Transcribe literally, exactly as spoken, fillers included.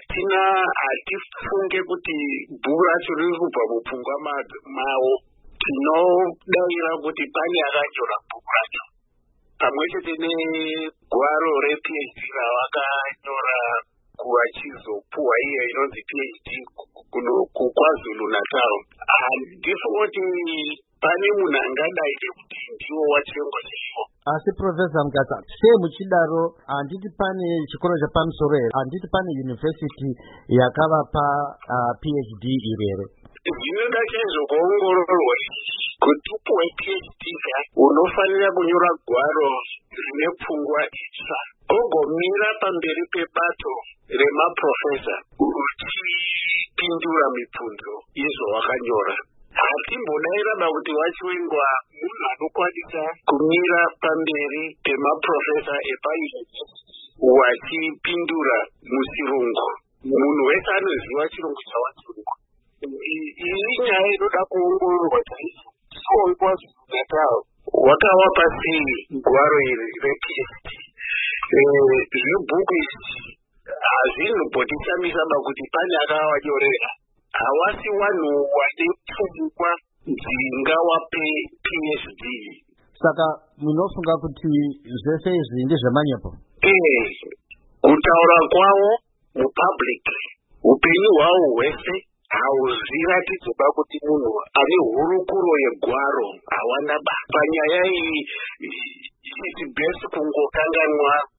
hatina hatifunge kuti bhuku racho riri kubva mupfungwa mavo. Tinodaira kuti pane akanyora bhuku racho pamwe chete negwaro rePhD ravakanyora kuvachizopuhwa iyo inonzi PhD kuKwaZulu Natal. Handifoti pane munhu angadai kuti ndiwo wachengo chaiwo. Asi Professor Mukasa, sei muchidaro handiti pane chikoro chepamusoro here, handiti pane university yakavapa uh, PhD iri here? Zvinoda chaizvokuongororwa kuti upuhwe PhD unofanira kunyora gwaro rine pfungwa itsva, ogomira pamberi pebato remaprofesa uchipindura mibvunzo yezvawakanyora. Hatimbodairaba kuti wachivengwa munhu anokwanisa kumira pamberi pemaprofesa epaunivhesiti wachipindura muchirungu. Munhu wese anoziva chirungu chawachirungu. Iyi nyaya inoda kuongororwa chaizvo. So KwaZulu Natal wakavapa sei gwaro iri rePhD? Zvibhuku izvi hazvinombotitamisaba kuti pane akawanyorera. Hawasi wanhu wane pfungwa dzingawape PhD. Saka munofunga kuti zvese izvi ndezvemanyepo? Eh, kutaura kwavo mupublic, upenyu hwavo hwese hauzviratidzoba kuti munhu ane hurukuro yegwaro hawana ba. Panyaya iyi it is best kungokanganwa